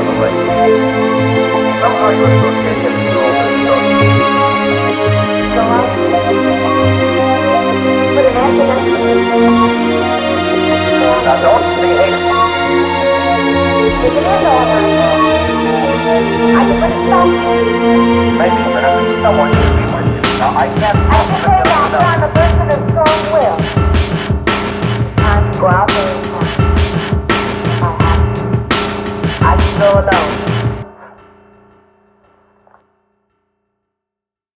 on the way. Somehow you associate him with all this stuff. Go out. Put an end to that. Now don't be hasty. Take it in all right now. I can put it down. Maybe, but I think someone should be with you. Now I can't I can promise go that down on the person of